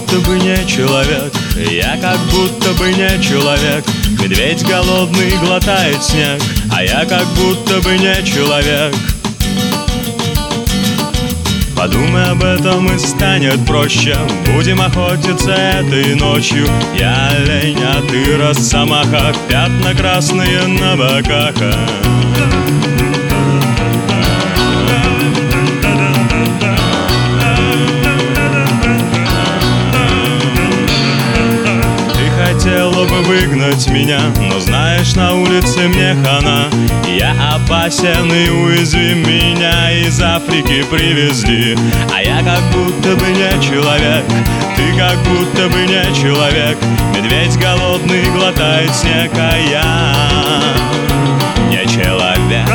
будто бы не человек, я как будто бы не человек. Медведь голодный глотает снег, а я как будто бы не человек. Подумай об этом и станет проще. Будем охотиться этой ночью. Я олень, а ты росомаха, пятна красные на боках. Хотела бы выгнать меня, но знаешь, на улице мне хана. Я опасен и уязвим, меня из Африки привезли. А я как будто бы не человек, ты как будто бы не человек. Медведь голодный глотает снег, а я не человек.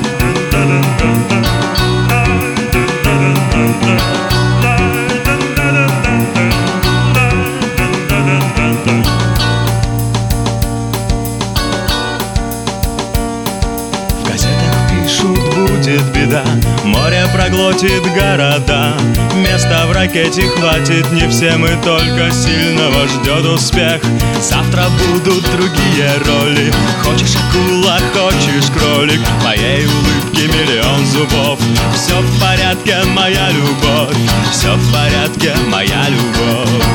Будет беда, море проглотит города. Места в ракете хватит не всем, и только сильного ждет успех. Завтра будут другие роли. Хочешь акула, хочешь кролик, в моей улыбке миллион зубов. Все в порядке, моя любовь, все в порядке, моя любовь.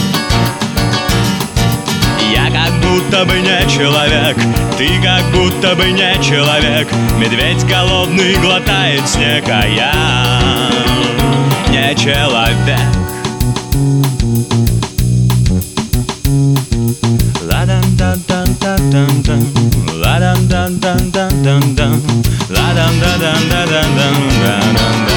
Я как будто бы не человек, ты как будто бы не человек. Медведь голодный глотает снег, а я не человек. Ла-дам-дам-дам-дам-дам, ла-дам-дам-дам-дам-дам, ла-дам-дам-дам-дам-дам-дам.